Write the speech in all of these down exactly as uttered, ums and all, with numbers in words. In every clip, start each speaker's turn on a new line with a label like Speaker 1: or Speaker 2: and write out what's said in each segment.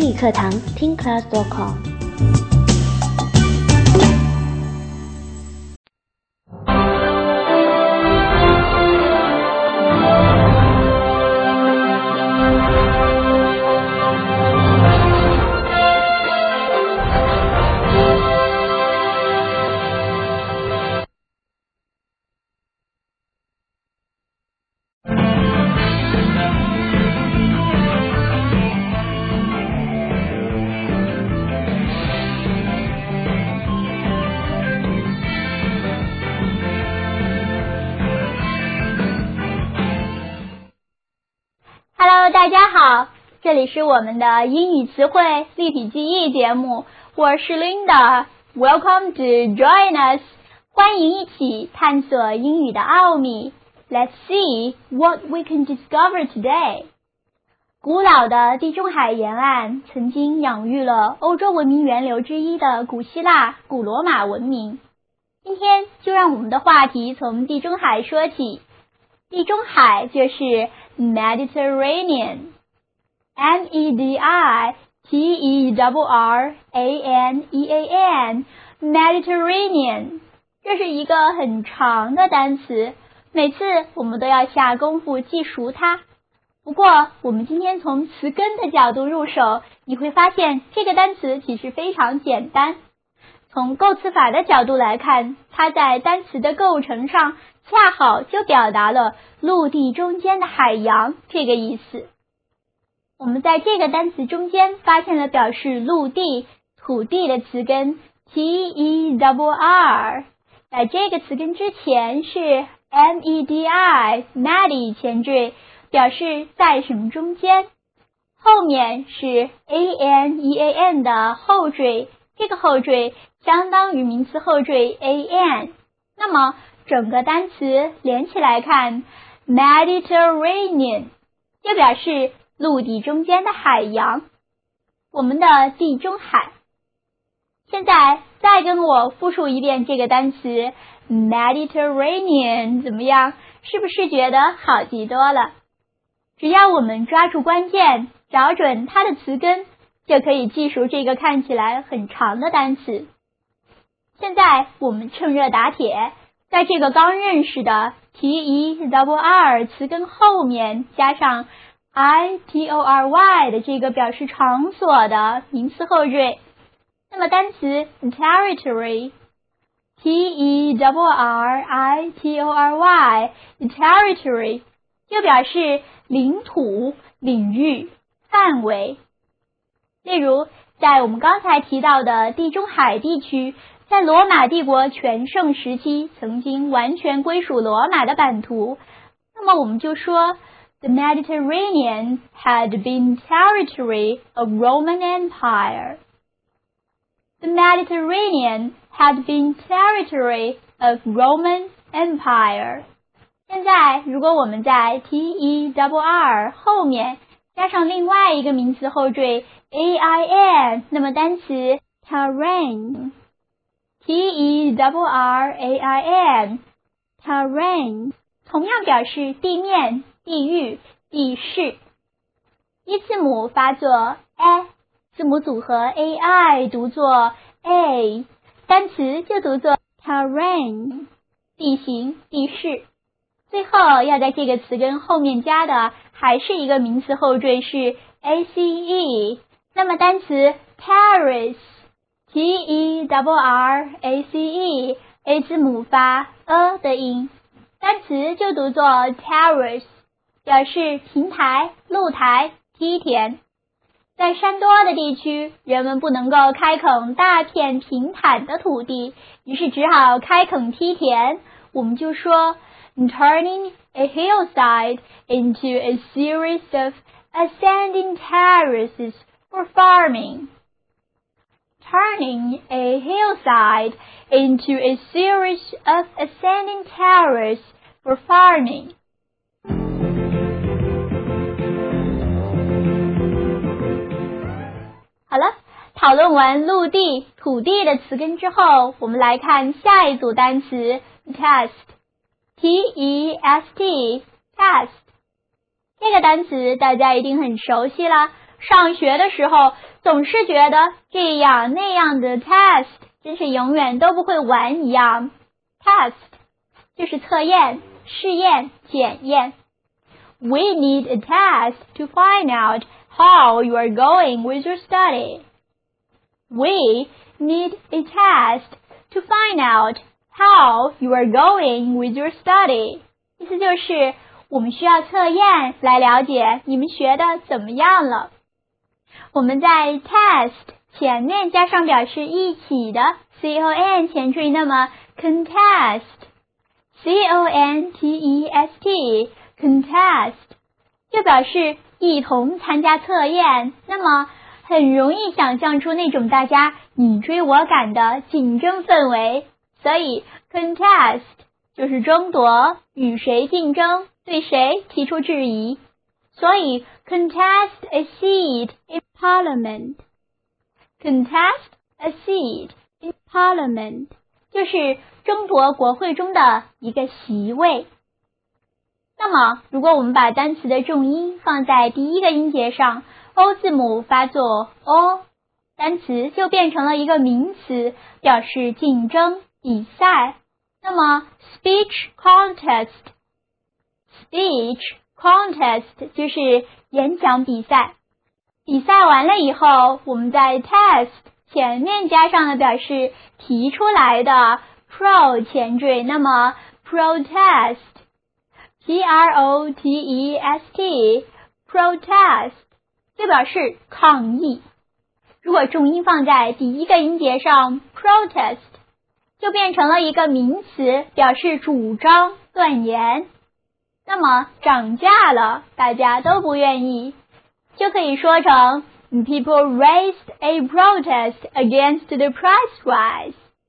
Speaker 1: 英语课堂听 class dot com。
Speaker 2: Hello， 大家好，这里是我们的英语词汇立体记忆节目，我是 Linda。Welcome to join us， 欢迎一起探索英语的奥秘。Let's see what we can discover today。古老的地中海沿岸曾经养育了欧洲文明源流之一的古希腊、古罗马文明。今天就让我们的话题从地中海说起。地中海就是 Mediterranean， M E D I T E R R A N E A N Mediterranean， 这是一个很长的单词，每次我们都要下功夫记熟它。不过我们今天从词根的角度入手，你会发现这个单词其实非常简单。从构词法的角度来看，它在单词的构成上恰好就表达了陆地中间的海洋这个意思。我们在这个单词中间发现了表示陆地、土地的词根 T E R R， 在这个词根之前是 M E D I Medi 前缀，表示在什么中间，后面是 A N E A N 的后缀，这个后缀相当于名词后缀 A N， 那么整个单词连起来看 Mediterranean 就表示陆地中间的海洋，我们的地中海。现在再跟我复述一遍这个单词 Mediterranean， 怎么样？是不是觉得好记多了？只要我们抓住关键，找准它的词根，就可以记熟这个看起来很长的单词。现在我们趁热打铁，在这个刚认识的 T E R R 词根后面加上 I T O R Y 的这个表示场所的名词后缀，那么单词 territory T E R R I T O R Y territory 就表示领土、领域、范围。例如在我们刚才提到的地中海地区，在罗马帝国全盛时期曾经完全归属罗马的版图，那么我们就说 The Mediterranean had been territory of Roman Empire. The Mediterranean had been territory of Roman Empire. 现在如果我们在 T E R R 后面加上另外一个名词后缀 A I N， 那么单词 terrain T E R R A I N terrain 同样表示地面、地域、地势。一字母发作 A， 字母组合 A I 读作 A， 单词就读作 terrain 地形、地势。最后要在这个词根后面加的还是一个名词后缀是 A C E， 那么单词 Paris T E R R A C E A 字母发 a 的音，单词就读作 terrace， 表示平台、露台、梯田。在山多的地区，人们不能够开垦大片平坦的土地，于是只好开垦梯田，我们就说 turning a hillside into a series of ascending terraces for farming.Turning a hillside into a series of ascending terraces for farming. 好了，讨论完陆地、土地的词根之后，我们来看下一组单词 test T E S T test 这个单词大家一定很熟悉了， 上学的时候总是觉得这样那样的 test 真是永远都不会完一样。 test 就是测验、试验、检验。 We need a test to find out how you are going with your study. We need a test to find out how you are going with your study. 意思就是我们需要测验来了解你们学的怎么样了。我们在 test 前面加上表示一起的 con 前缀，那么 contest c o n t e s t contest 就表示一同参加测验，那么很容易想象出那种大家你追我赶的竞争氛围，所以 contest 就是争夺，与谁竞争，对谁提出质疑。所以 contest a seat in parliament. Contest a seat in parliament 就是争夺国会中的一个席位。那么如果我们把单词的重音放在第一个音节上， O 字母发作 O， 单词就变成了一个名词，表示竞争、比赛。那么 speech contest speech contest 就是演讲比赛。比赛完了以后，我们在 test 前面加上了表示提出来的 pro 前缀，那么 protest P R O T E S T protest 就表示抗议。如果重音放在第一个音节上 protest 就变成了一个名词，表示主张、断言。那么涨价了，大家都不愿意，就可以说成 People raised a protest against the price rise.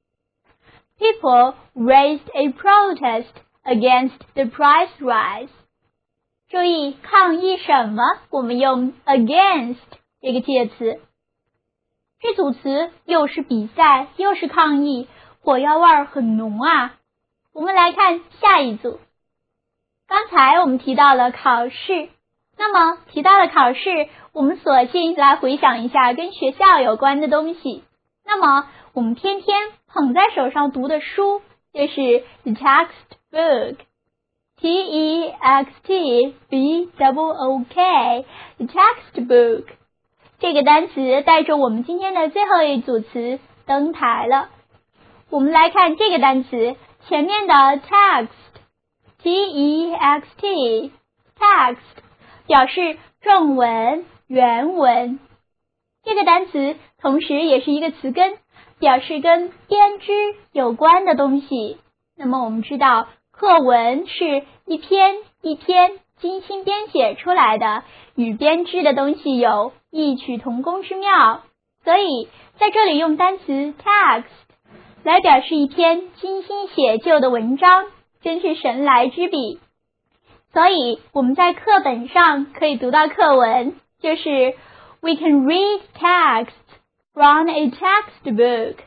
Speaker 2: People raised a protest against the price rise. 注意抗议什么？我们用 against 这个介词。这组词又是比赛又是抗议，火药味很浓啊。我们来看下一组。刚才我们提到了考试，那么提到了考试，我们索性来回想一下跟学校有关的东西。那么我们天天捧在手上读的书就是 the textbook. T E X T B O O K the textbook. 这个单词带着我们今天的最后一组词登台了。我们来看这个单词前面的 text T E X T text 表示正文、原文。这个单词同时也是一个词根，表示跟编织有关的东西。那么我们知道课文是一篇一篇精心编写出来的，与编织的东西有异曲同工之妙，所以在这里用单词 text 来表示一篇精心写就的文章，真是神来之笔。所以我们在课本上可以读到课文，就是 We can read texts from a textbook.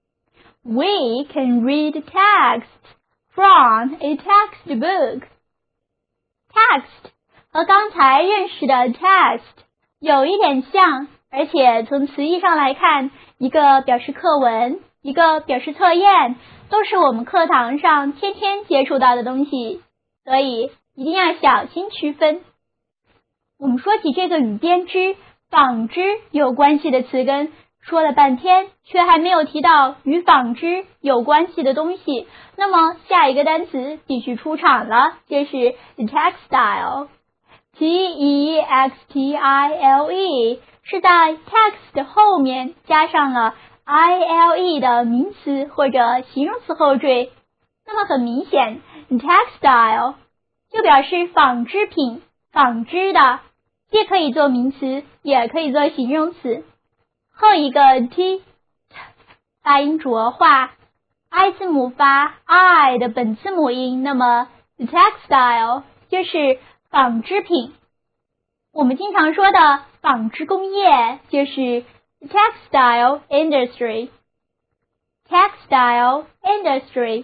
Speaker 2: We can read texts from a textbook. Text 和刚才认识的 test 有一点像，而且从词义上来看，一个表示课文，一个表示测验，都是我们课堂上天天接触到的东西，所以一定要小心区分。我们说起这个与编织、纺织有关系的词根，说了半天，却还没有提到与纺织有关系的东西，那么下一个单词必须出场了，就是 textile. T E X T I L E 是在 text 后面加上了 I L E 的名词或者形容词后缀，那么很明显 textile 就表示纺织品、纺织的，既可以做名词也可以做形容词。后一个 t 发音浊化， I 字母发 I 的本字母音，那么 textile 就是纺织品。我们经常说的纺织工业就是 textile industry. Textile industry.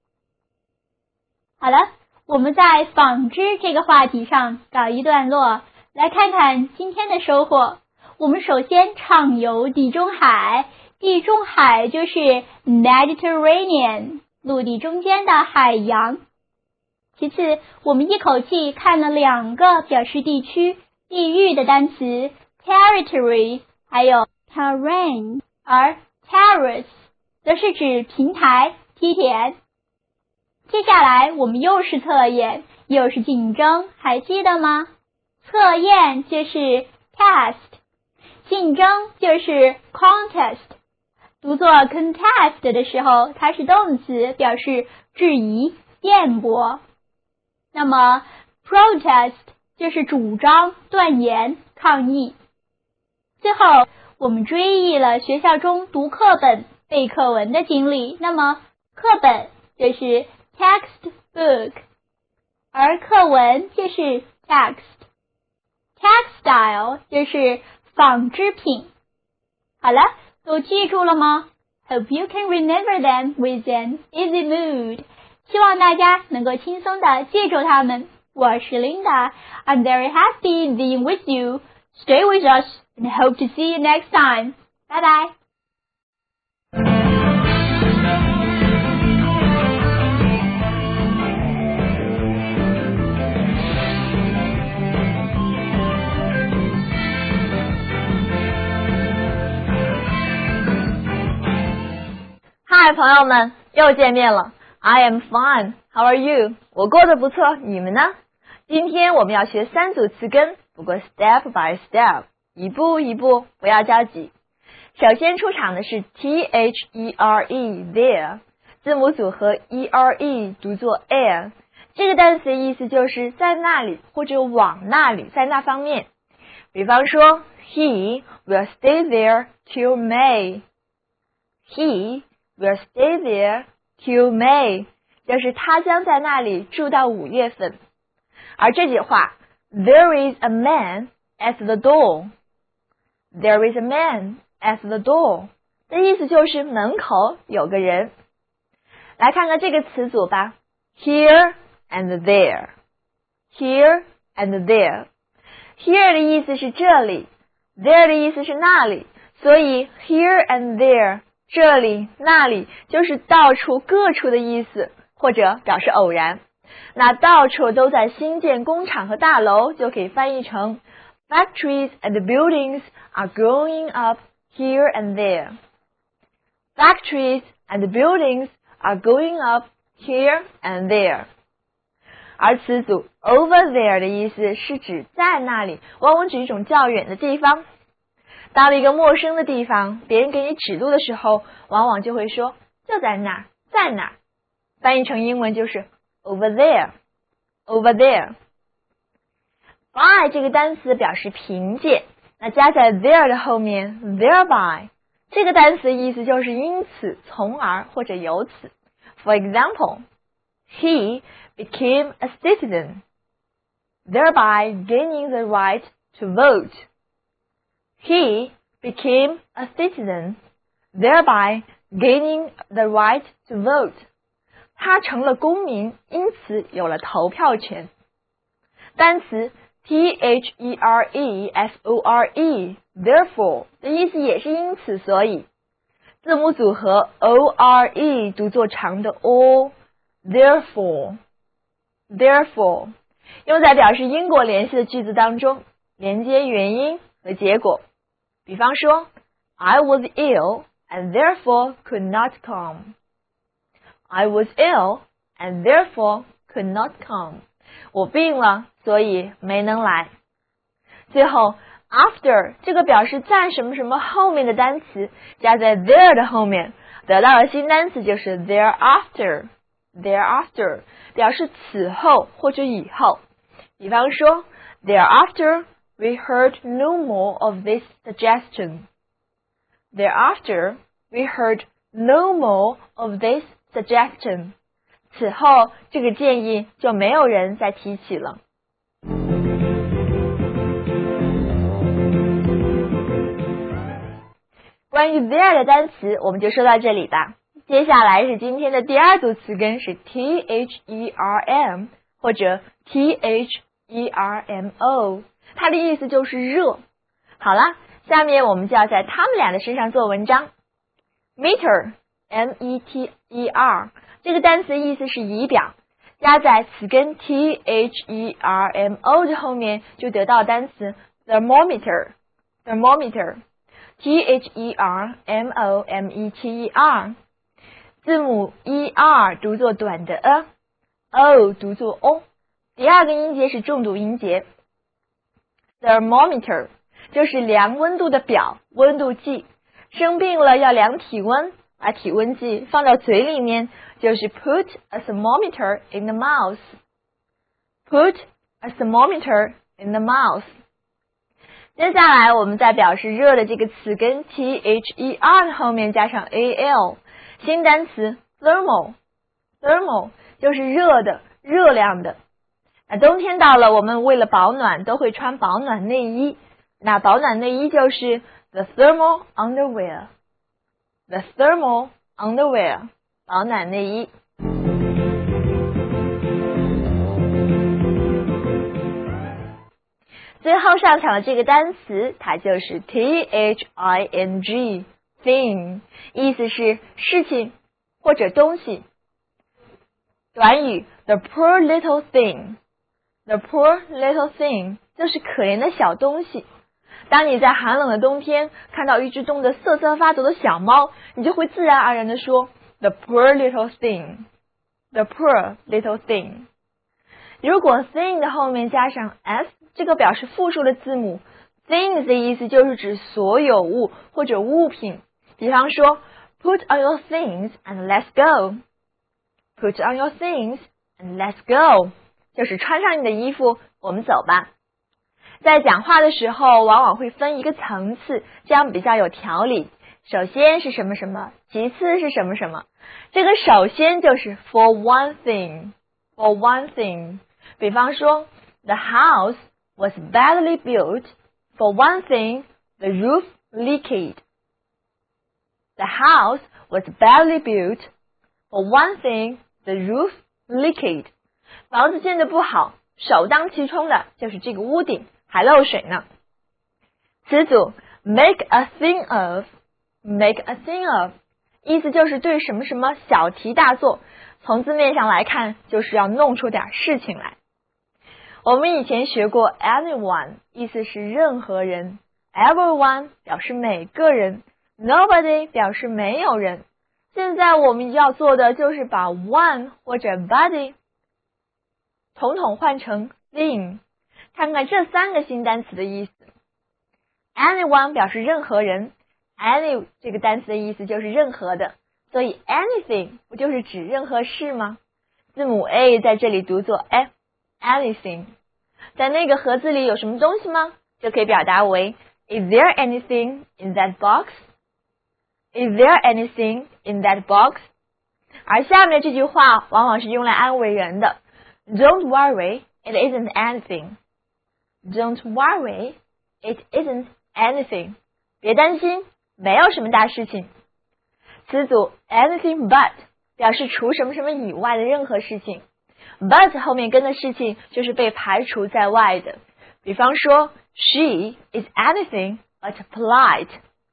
Speaker 2: 好了，我们在纺织这个话题上搞一段落，来看看今天的收获。 我们首先畅游地中海，地中海就是 Mediterranean， 陆地中间的海洋。其次，我们一口气看了两个表示地区、地域的单词 territory 还有 terrain， 而 terrace 则是指平台、梯田。接下来我们又是测验，又是竞争，还记得吗？测验就是 test， 竞争就是 contest。读作 contest 的时候，它是动词，表示质疑、辩驳。那么 protest 就是主张、断言、抗议。最后，我们追忆了学校中读课本、背课文的经历。那么课本就是 textbook， 而课文就是 text。textile 就是纺织品。好了，都记住了吗？ Hope you can remember them with an easy mood。 希望大家能够轻松地记住它们。我是 Linda， I'm very happy being with you. Stay with us and hope to see you next time. Bye bye.
Speaker 3: Hi， 朋友们，又见面了。I am fine. How are you? 我过得不错，你们呢？今天我们要学三组词根，不过 step by step， 一步一步，不要着急。首先出场的是 T H E R E there， 字母组合 E R E 读作 air， 这个单词的意思就是在那里或者往那里，在那方面。比方说 He will stay there till May. He will stay there till May， 就是他将在那里住到五月份。而这句话 There is a man at the door， There is a man at the door 的意思就是门口有个人。来看看这个词组吧， Here and there， Here and there。 Here 的意思是这里， There 的意思是那里，所以 Here and there，这里那里就是到处各处的意思，或者表示偶然。那到处都在新建工厂和大楼，就可以翻译成 Factories and buildings are growing up here and there. Factories and buildings are going up here and there. 而词组 over there 的意思是指在那里，往往指一种较远的地方。到了一个陌生的地方，别人给你指路的时候，往往就会说就在那儿，在哪儿。翻译成英文就是 over there， over there。 by 这个单词表示凭借，那加在 there 的后面 thereby， 这个单词的意思就是因此、从而或者由此。 For example， He became a citizen, thereby gaining the right to vote.He became a citizen, thereby gaining the right to vote. 他成了公民，因此有了投票权。单词 T H E R E F O R E, therefore 的意思也是因此所以。字母组合 O R E 读作长的 O， therefore, therefore 用在表示因果联系的句子当中，连接原因和结果。比方说 I was ill and therefore could not come. I was ill and therefore could not come. 我病了，所以没能来。最后 after 这个表示在什么什么后面的单词加在 there 的后面，得到的新单词就是 thereafter. Thereafter 表示此后或者以后。比方说 thereafter we heard no more of this suggestion. Thereafter, we heard no more of this suggestion. 此后，这个建议就没有人再提起了。关于 there 的单词，我们就说到这里吧。接下来是今天的第二组词根，是 T H E R M 或者 T H E R M O。它的意思就是热。好啦， 下面我们就要在他们俩的身上做文章。meter M E T E R 这个单词意思是仪表，加在词根 T H E R M O 的后面，就得到单词 thermometer thermometer T H E R M O M E T E R 字母 E R 读作短的 a，O 读作 o， 第二个音节是重读音节。thermometer 就是量温度的表，温度计。生病了要量体温，把体温计放到嘴里面，就是 put a thermometer in the mouth. Put a thermometer in the mouth. 接下来我们在表示热的这个词根 T H E R 的后面加上 A L， 新单词 thermal thermal 就是热的，热量的。那冬天到了，我们为了保暖都会穿保暖内衣，那保暖内衣就是 the thermal underwear the thermal underwear 保暖内衣。最后上场的这个单词，它就是 T H I N G thing， 意思是事情或者东西。短语 the poor little thing the poor little thing 就是可怜的小东西。当你在寒冷的冬天看到一只冻得瑟瑟发抖的小猫，你就会自然而然地说 the poor little thing the poor little thing。 如果 thing 的后面加上 s， 这个表示复数的字母， things 的意思就是指所有物或者物品。比方说 put on your things and let's go put on your things and let's go 就是穿上你的衣服，我们走吧。在讲话的时候往往会分一个层次，这样比较有条理。首先是什么什么，其次是什么什么。这个首先就是 for one thing for one thing。 比方说 The house was badly built. For one thing, the roof leaked. The house was badly built. For one thing, the roof leaked. 房子建得不好，首当其冲的就是这个屋顶还漏水呢。词组 make a thing of make a thing of 意思就是对什么什么小题大做，从字面上来看就是要弄出点事情来。我们以前学过 anyone 意思是任何人， everyone 表示每个人， nobody 表示没有人。现在我们要做的就是把 one 或者 body 统统换成 thing， 看看这三个新单词的意思。 anyone 表示任何人， any 这个单词的意思就是任何的，所以 anything 不就是指任何事吗？字母 A 在这里读作 F anything。 在那个盒子里有什么东西吗？就可以表达为 Is there anything in that box? Is there anything in that box? 而下面这句话往往是用来安慰人的， Don't worry, it isn't anything. Don't worry, it isn't anything. 别担心，没有什么大事情。词组 anything but 表示除什么什么以外的任何事情， but 后面跟的事情就是被排除在外的。比方说 She is anything but polite.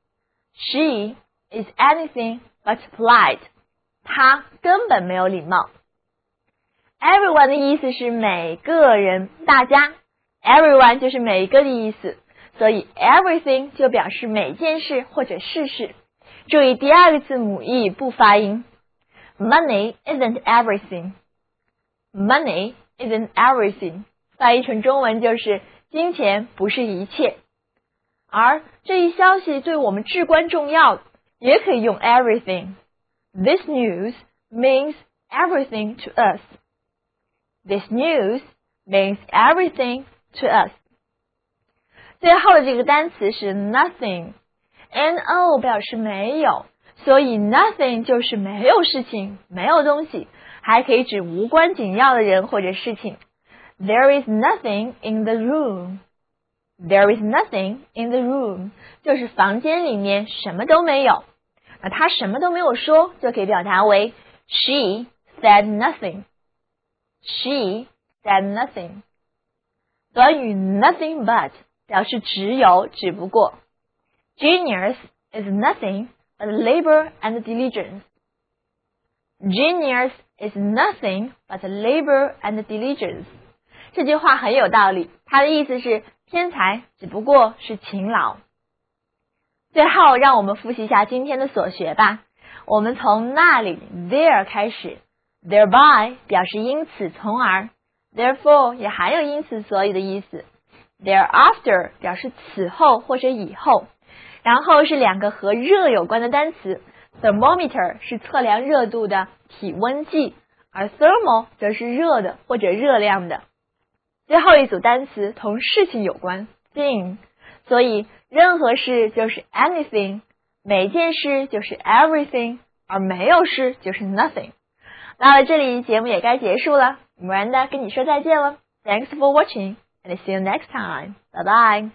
Speaker 3: She is anything but polite. 她根本没有礼貌。Everyone 的意思是每个人，大家。Everyone 就是每个的意思，所以 everything 就表示每件事或者事事。注意第二个字母 e 不发音。Money isn't everything. Money isn't everything. 翻译成中文就是金钱不是一切。而这一消息对我们至关重要，也可以用 everything. This news means everything to us. This news means everything to us. 最后的这个单词是 nothing. No 表示没有，所以 nothing 就是没有事情，没有东西，还可以指无关紧要的人或者事情。There is nothing in the room. There is nothing in the room 就是房间里面什么都没有。那他什么都没有说，就可以表达为 She said nothing. She said nothing. 短语 nothing but 表示只有，只不过。 Genius is nothing but labor and diligence. Genius is nothing but labor and diligence. 这句话很有道理，它的意思是天才只不过是勤劳。最后，让我们复习一下今天的所学吧。我们从那里 there 开始 ，thereby 表示因此从而 ，therefore 也含有因此所以的意思 ，thereafter 表示此后或者以后。然后是两个和热有关的单词 ，thermometer 是测量热度的体温计，而 thermal 则是热的或者热量的。最后一组单词同事情有关 ，thing， 所以任何事就是 anything， 每件事就是 everything， 而没有事就是 nothing。到了这里，节目也该结束了 ，Miranda 跟你说再见了 ，Thanks for watching and see you next time， 拜拜。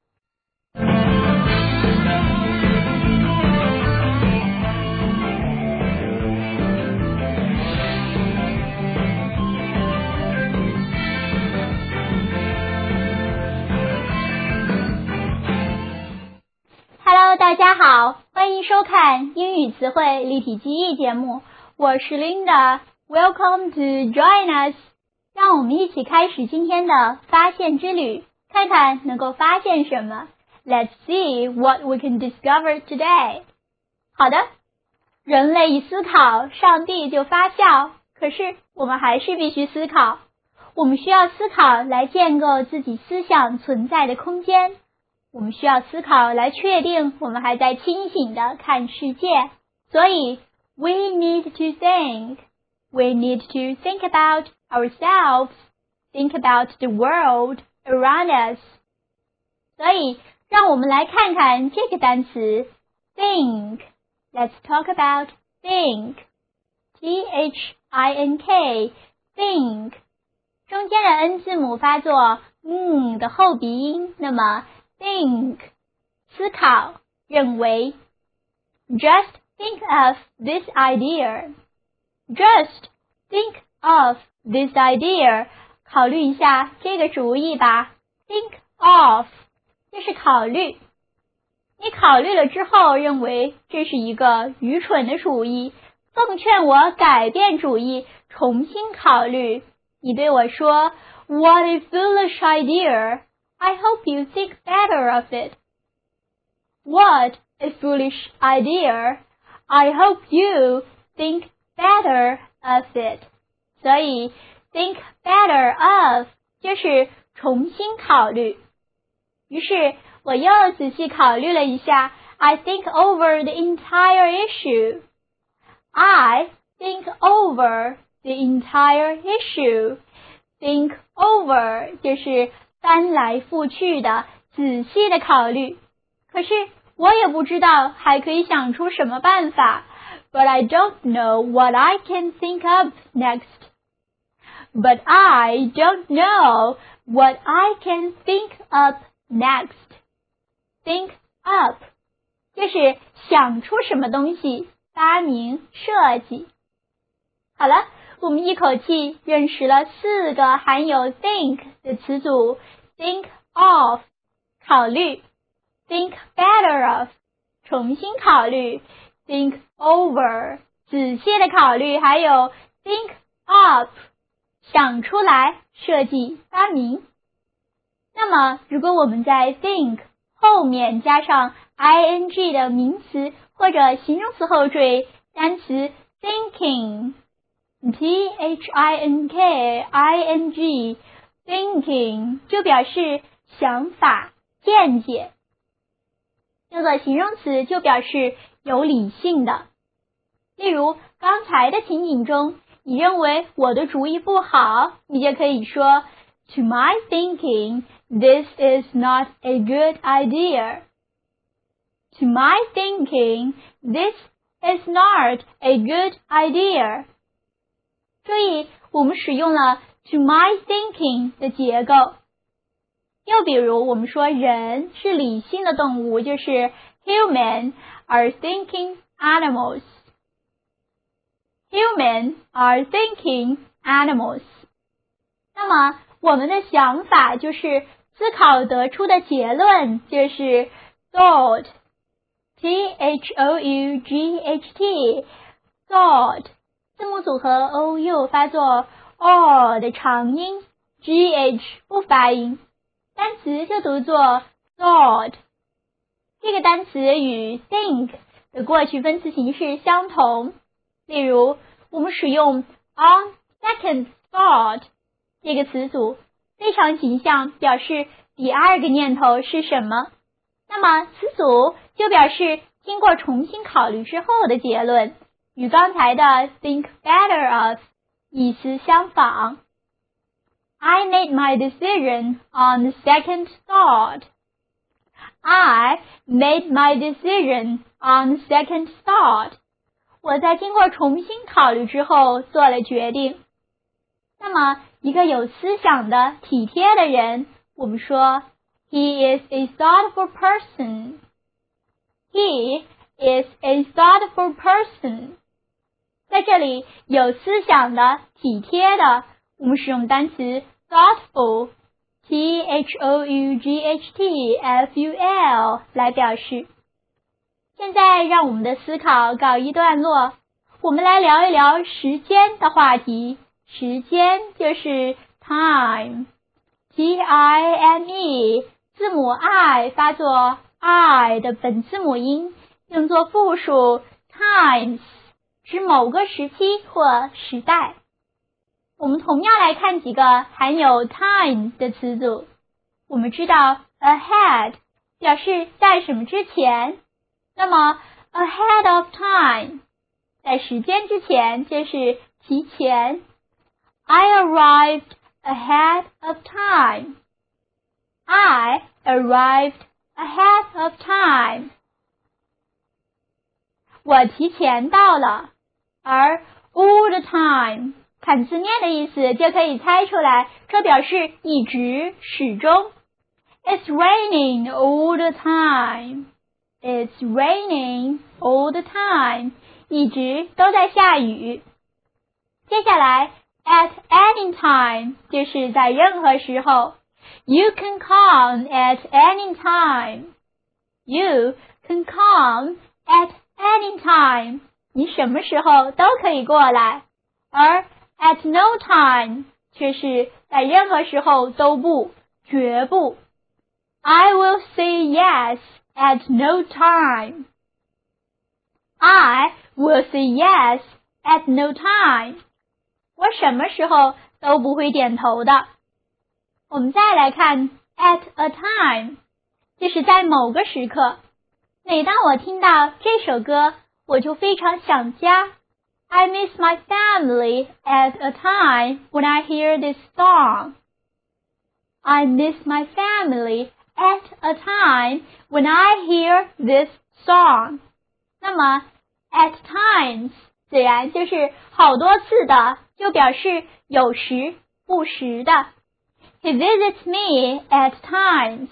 Speaker 2: Hello， 大家好，欢迎收看英语词汇立体记忆节目，我是 Linda。Welcome to join us， 让我们一起开始今天的发现之旅，看看能够发现什么。Let's see what we can discover today。好的，人类一思考，上帝就发笑。可是我们还是必须思考，我们需要思考来建构自己思想存在的空间。我们需要思考来确定我们还在清醒地看世界，所以 we need to think. We need to think about ourselves, think about the world around us. 所以让我们来看看这个单词 think. Let's talk about think. T H I N K, think. 中间的 N 字母发作嗯的后鼻音，那么think 思考认为 Just think of this idea. Just think of this idea. 考虑一下这个主意吧 Think of 这是考虑。你考虑了之后认为这是一个愚蠢的主意，奉劝我改变主意，重新考虑。你对我说 What a foolish idea.I hope you think better of it. What a foolish idea. I hope you think better of it. 所以 think better of 就是重新考虑。于是我又仔细考虑了一下 I think over the entire issue. I think over the entire issue. Think over 就是翻来覆去的仔细的考虑，可是我也不知道还可以想出什么办法。But I don't know what I can think of next. But I don't know what I can think of next. Think up 就是想出什么东西，发明设计。好了，我们一口气认识了四个含有 think 的词组 think of 考虑 think better of 重新考虑 think over 仔细的考虑，还有 think up 想出来设计发明。那么如果我们在 think 后面加上 ing 的名词或者形容词后缀单词 thinking T H I N K I N G thinking 就表示想法见解，用作形容词就表示有理性的。例如刚才的情景中，你认为我的主意不好，你就可以说 To my thinking, this is not a good idea. To my thinking, this is not a good idea. 注意，我们使用了 to my thinking 的结构。又比如，我们说人是理性的动物，就是 human are thinking animals. Human are thinking animals. 那么，我们的想法就是思考得出的结论，就是 thought T H O U G H T thought 字母组合 O U 发作 O 的长音 G H 不发音，单词就读作 thought。 这个单词与 think 的过去分词形式相同，例如我们使用 on second thought 这个词组，非常形象，表示第二个念头是什么。那么词组就表示经过重新考虑之后的结论，与刚才的 think better of 意思相仿。I made my decision on the second thought. I made my decision on the second thought. 我在经过重新考虑之后做了决定。那么一个有思想的体贴的人，我们说 He is a thoughtful person. He is a thoughtful person. 在这里有思想的体贴的，我们使用单词 thoughtful T H O U G H T F U L 来表示。现在让我们的思考告一段落，我们来聊一聊时间的话题。时间就是 time T I M E 字母 I 发作 I 的本字母音，用作复数 times 指某个时期或时代。我们同样来看几个含有 time 的词组。我们知道 ahead 表示在什么之前，那么 ahead of time 在时间之前就是提前。I arrived ahead of time. I arrived ahead of time. 我提前到了。而 all the time 看字面的意思就可以猜出来，这表示一直始终。It's raining all the time. It's raining all the time. 一直都在下雨。接下来At any time 就是在任何时候。You can come at any time. You can come at any time. 你什么时候都可以过来。而 at no time 却是在任何时候都不，绝不。I will say yes at no time. I will say yes at no time.我什么时候都不会点头的。我们再来看 at a time 就是在某个时刻。每当我听到这首歌，我就非常想家。I miss my family at a time when I hear this song. I miss my family at a time when I hear this song. 那么 at times 自然就是好多次的，就表示有时不时的。He visits me at times.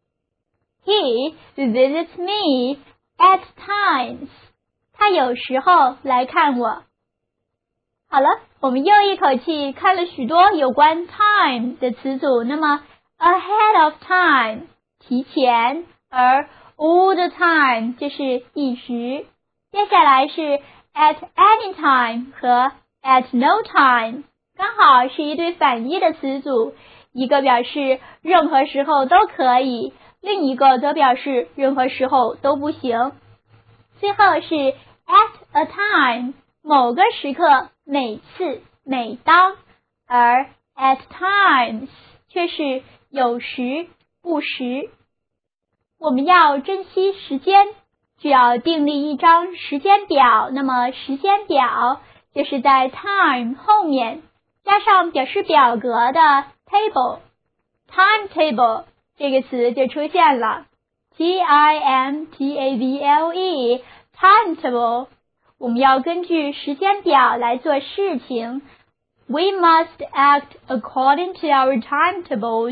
Speaker 2: He visits me at times. 他有时候来看我。好了，我们又一口气看了许多有关 time 的词组。那么 ahead of time 提前，而 all the time 就是一直。接下来是 at any time 和 at no time 刚好是一对反义的词组，一个表示任何时候都可以，另一个则表示任何时候都不行。最后是 at a time 某个时刻，每次，每当，而 at times 却是有时不时。我们要珍惜时间，就要订立一张时间表。那么时间表就是在 time 后面加上表示表格的 table。 timetable 这个词就出现了 T I M T A B L E timetable。 我们要根据时间表来做事情。 We must act according to our timetables.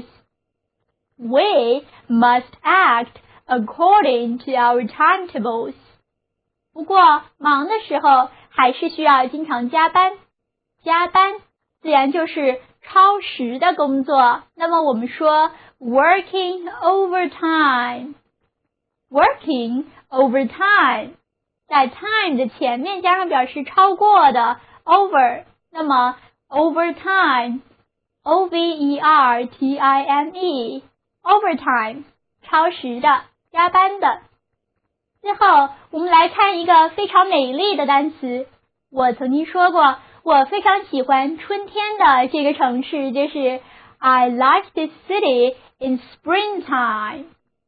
Speaker 2: We must act according to our timetables. 不过忙的时候还是需要经常加班，加班自然就是超时的工作。那么我们说 working overtime. Working overtime， 在 time 的前面加上表示超过的 over， 那么 overtime O V E R T I M E overtime 超时的加班的。最后我们来看一个非常美丽的单词，我曾经说过我非常喜欢春天的这个城市，就是 I like this city in springtime.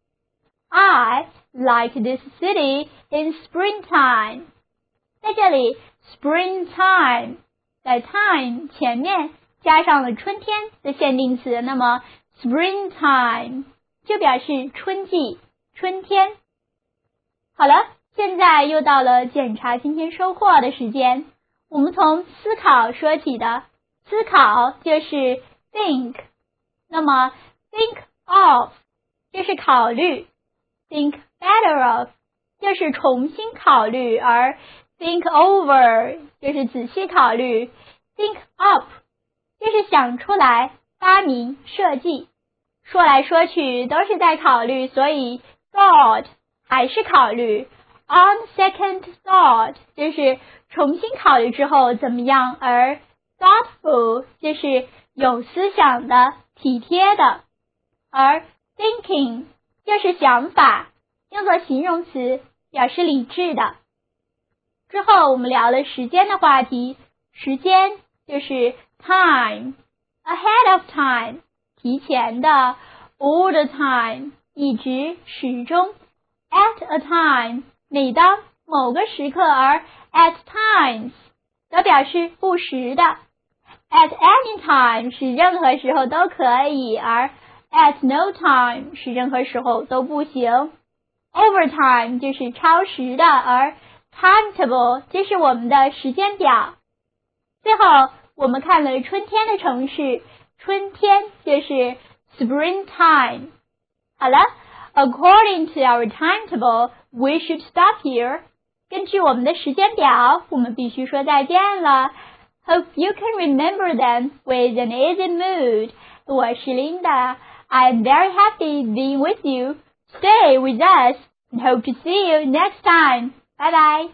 Speaker 2: I like this city in springtime. 在这里 springtime 在 time 前面加上了春天的限定词，那么 springtime 就表示春季春天。好了，现在又到了检查今天收获的时间，我们从思考说起的，思考就是 think， 那么 think of 就是考虑， think better of 就是重新考虑，而 think over 就是仔细考虑， think up 就是想出来发明设计，说来说去都是在考虑，所以 thought 还是考虑， on second thought 就是重新考虑之后怎么样，而 thoughtful 就是有思想的体贴的，而 thinking 就是想法，用作形容词表示理智的。之后我们聊了时间的话题，时间就是 time ahead of time 提前的， all the time 一直始终， at a time 每当某个时刻，而 at times 则表示不时的， at any time 是任何时候都可以，而 at no time 是任何时候都不行， overtime 就是超时的，而 timetable 就是我们的时间表。最后我们看了春天的城市，春天就是 springtime。 好了， according to our timetable we should stop here。 根据我们的时间表，我们必须说再见了。 Hope you can remember them with an easy mood。 我是 Linda， I'm very happy being with you. Stay with us and hope to see you next time. Bye bye.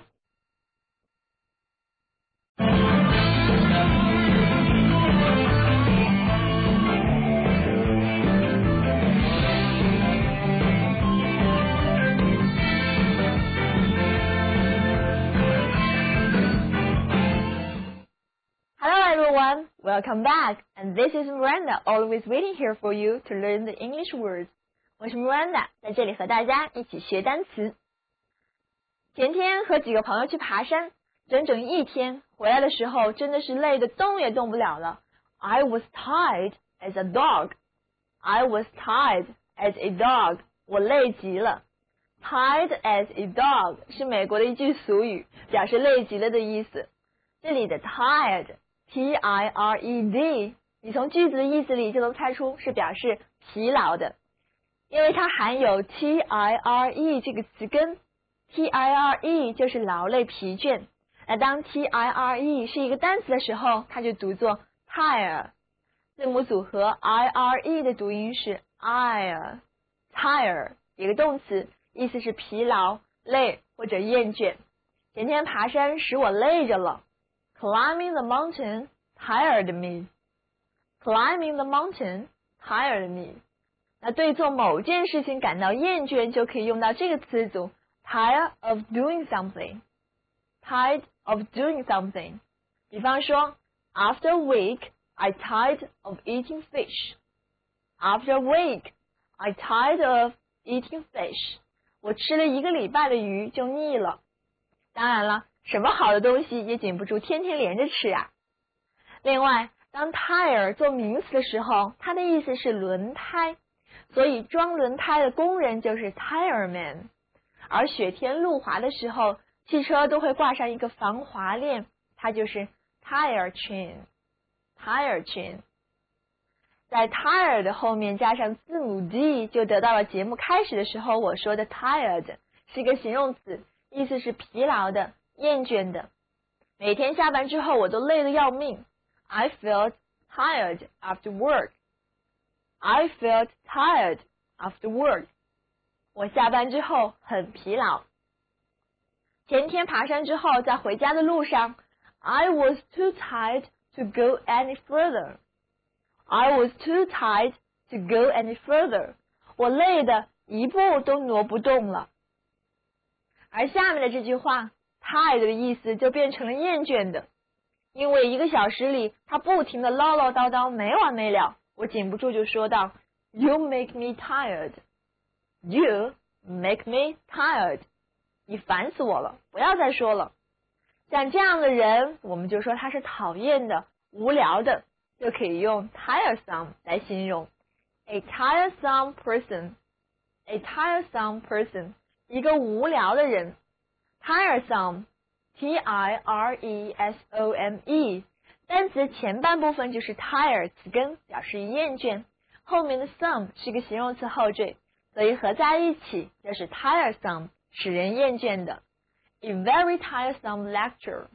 Speaker 3: Everyone, welcome back, and this is Miranda, always waiting here for you to learn the English words. 我是 Miranda， 在这里和大家一起学单词。前天和几个朋友去爬山，整整一天，回来的时候真的是累得动也动不了了。I was tired as a dog. I was tired as a dog. 我累极了。Tired as a dog 是美国的一句俗语，表示累极了的意思。这里的 tired。T I R E D 你从句子的意思里就能猜出是表示疲劳的，因为它含有 T I R E 这个词根， T I R E 就是劳累疲倦，那当 T I R E 是一个单词的时候，它就读作 tire， 字母组合 I R E 的读音是 ire， tire 一个动词，意思是疲劳、累或者厌倦。前天爬山使我累着了。Climbing the mountain tired me. Climbing the mountain tired me. 那对做某件事情感到厌倦，就可以用到这个词组 tired of doing something. Tired of doing something. 比方说 After a week, I tired of eating fish. After a week, I tired of eating fish. 我吃了一个礼拜的鱼就腻了。当然了，什么好的东西也禁不住天天连着吃啊。另外，当 tire 做名词的时候，它的意思是轮胎，所以装轮胎的工人就是 tireman。而雪天路滑的时候，汽车都会挂上一个防滑链，它就是 tire chain。tire chain。在 tire 的后面加上字母 D， 就得到了节目开始的时候我说的 tired， 是一个形容词，意思是疲劳的、厌倦的。每天下班之后我都累得要命。I felt tired after work. I felt tired after work. 我下班之后很疲劳。 前天爬山之后，在回家的路上 I was too tired to go any further. I was too tired to go any further. 我累得一步都挪不动了。而下面的这句话 tired 的意思就变成了厌倦的，因为一个小时里他不停地唠唠叨叨没完没了，我禁不住就说道 You make me tired. You make me tired. 你烦死我了，不要再说了。像这样的人，我们就说他是讨厌的、无聊的，就可以用 tiresome 来形容。A tiresome person. A tiresome person. 一个无聊的人。Tiresome. T I R E S O M E. 单词前半部分就是 tire 词根，表示厌倦，后面的 some 是个形容词后缀，所以合在一起就是 tiresome， 使人厌倦的。A very tiresome lecture.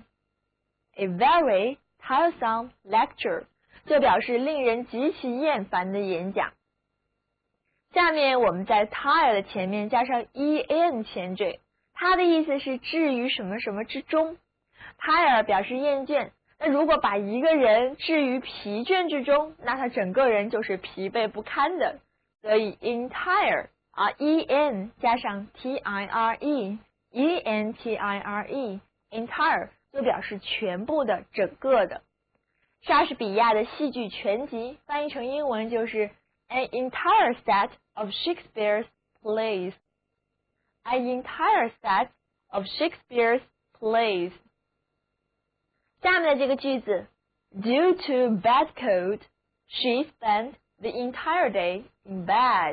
Speaker 3: A very tiresome lecture 就表示令人极其厌烦的演讲。下面我们在 tire 的前面加上 en 前缀，它的意思是置于什么什么之中。tire 表示厌倦，那如果把一个人置于疲倦之中，那他整个人就是疲惫不堪的。所以 entire 啊 en 加上 tire E N T I R E entire 就表示全部的、整个的。莎士比亚的戏剧全集翻译成英文就是 An entire set of Shakespeare's plays. An entire set of Shakespeare's plays. 下面的这个句子 Due to bad cold, she spent the entire day in bed.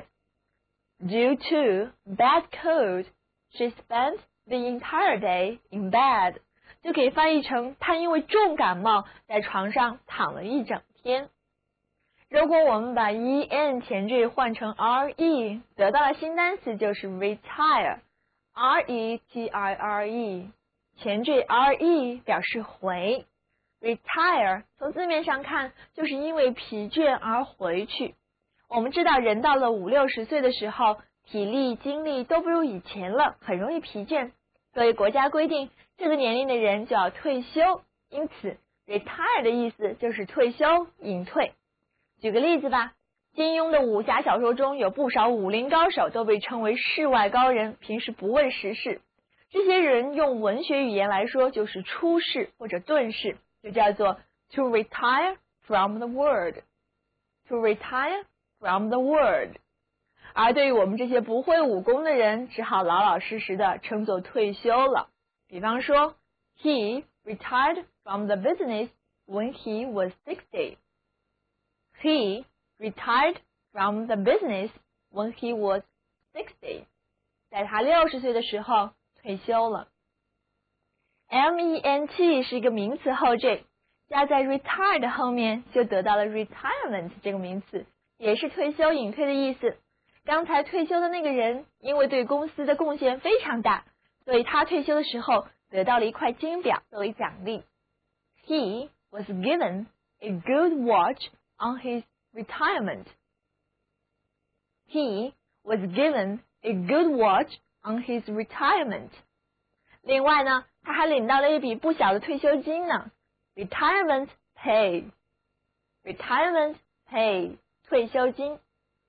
Speaker 3: Due to bad cold, She spent the entire day in bed. 就可以翻译成她因为重感冒在床上躺了一整天。如果我们把 en 前缀换成 re， 得到的新单词就是 retire. R E T I R E 前缀 re 表示回。retire 从字面上看就是因为疲倦而回去。我们知道人到了五六十岁的时候，体力精力都不如以前了，很容易疲倦，所以国家规定这个年龄的人就要退休，因此 retire 的意思就是退休、隐退。举个例子吧，金庸的武侠小说中有不少武林高手都被称为世外高人，平时不问时事。这些人用文学语言来说就是出世或者遁世，就叫做 to retire from the world. To retire from the world.而对于我们这些不会武功的人，只好老老实实的称作退休了。比方说 He retired from the business when he was sixty. He retired from the business when he was sixty. 在他六十岁的时候退休了。ment 是一个名词后缀，加在 retire 的后面就得到了 retirement 这个名词，也是退休隐退的意思。刚才退休的那个人因为对公司的贡献非常大，所以他退休的时候得到了一块金表作为奖励。He was given a good watch on his retirement. He was given a good watch on his retirement. 另外呢，他还领到了一笔不小的退休金呢。Retirement pay. Retirement pay. 退休金。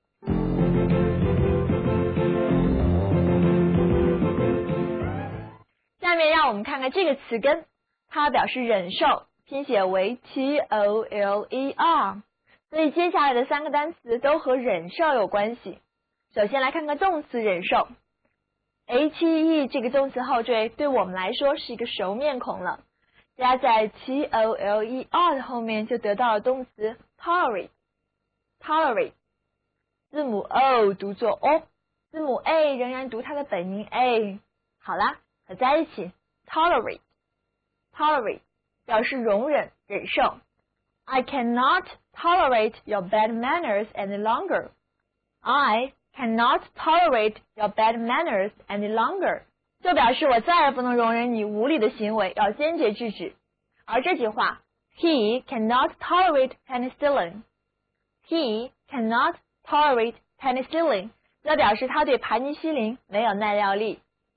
Speaker 3: 下面让我们看看这个词根，它表示忍受，拼写为 T O L E R， 所以接下来的三个单词都和忍受有关系。首先来看看动词忍受 H E 这个动词后缀对我们来说是一个熟面孔了，加在 T O L E R 的后面就得到了动词 tolerate. Tolerate 字母 O 读作 O， 字母 A 仍然读它的本音 A。 好啦，合在一起 tolerate. Tolerate 表示容忍、忍受。 I cannot tolerate your bad manners any longer. I cannot tolerate your bad manners any longer 就表示我再也不能容忍你无理的行为，要坚决制止。而这句话 He cannot tolerate penicillin. He cannot tolerate penicillin 则表示他对盘尼西林没有耐料力。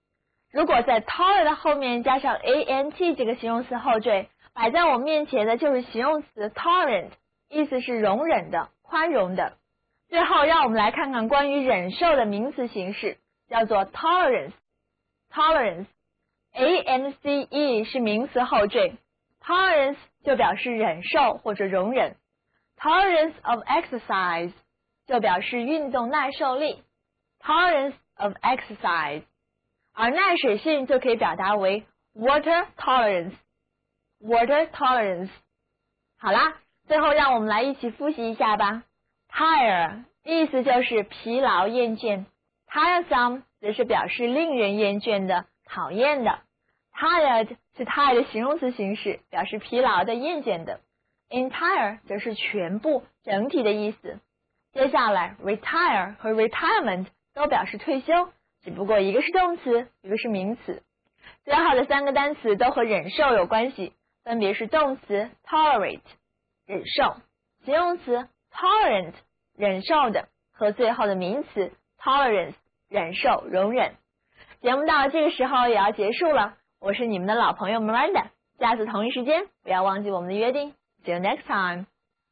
Speaker 3: 如果在 tolerant 后面加上 ant 这个形容词后缀，摆在我们面前的就是形容词 tolerant， 意思是容忍的、宽容的。最后让我们来看看关于忍受的名词形式，叫做 tolerance。 tolerance A N C E 是名词后缀， tolerance 就表示忍受或者容忍。 tolerance of exercise 就表示运动耐受力， tolerance of exercise。 而耐水性就可以表达为 water tolerance water tolerance。 好啦，最后让我们来一起复习一下吧。 tire 意思就是疲劳厌倦， tiresome 则是表示令人厌倦的、讨厌的。 tired 是 tired 的形容词形式，表示疲劳的、厌倦的。 entire 则是全部、整体的意思。接下来 retire 和 retirement 都表示退休，只不过一个是动词，一个是名词。最后的三个单词都和忍受有关系，分别是动词 tolerate 忍受，形容词 tolerant 忍受的，和最后的名词 tolerance 忍受、容忍。节目到了这个时候也要结束了，我是你们的老朋友 Miranda， 下次同一时间不要忘记我们的约定。 See you next time。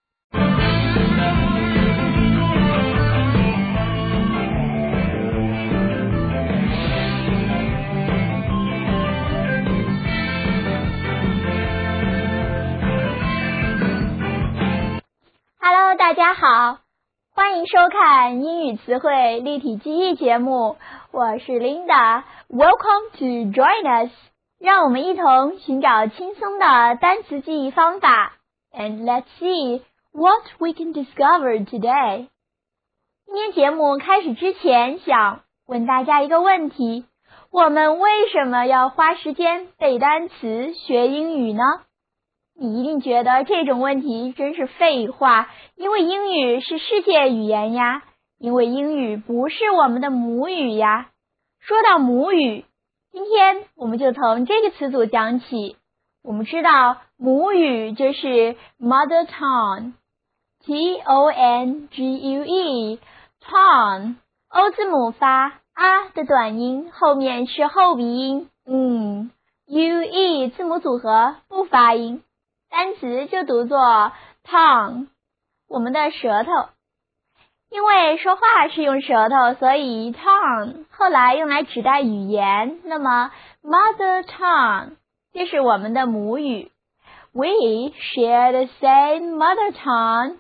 Speaker 2: Hello， 大家好，欢迎收看英语词汇立体记忆节目，我是 Linda。Welcome to join us， 让我们一同寻找轻松的单词记忆方法。And let's see what we can discover today。今天节目开始之前，想问大家一个问题：我们为什么要花时间背单词、学英语呢？你一定觉得这种问题真是废话，因为英语是世界语言呀，因为英语不是我们的母语呀。说到母语，今天我们就从这个词组讲起。我们知道母语就是 mother tongue， T O N G U E， tongue O 字母发 a 的短音，后面是后鼻音，嗯 U E 字母组合不发音，单词就读作 tongue， 我们的舌头。因为说话是用舌头，所以 tongue 后来用来指代语言，那么 mother tongue 就是我们的母语。 We share the same mother tongue.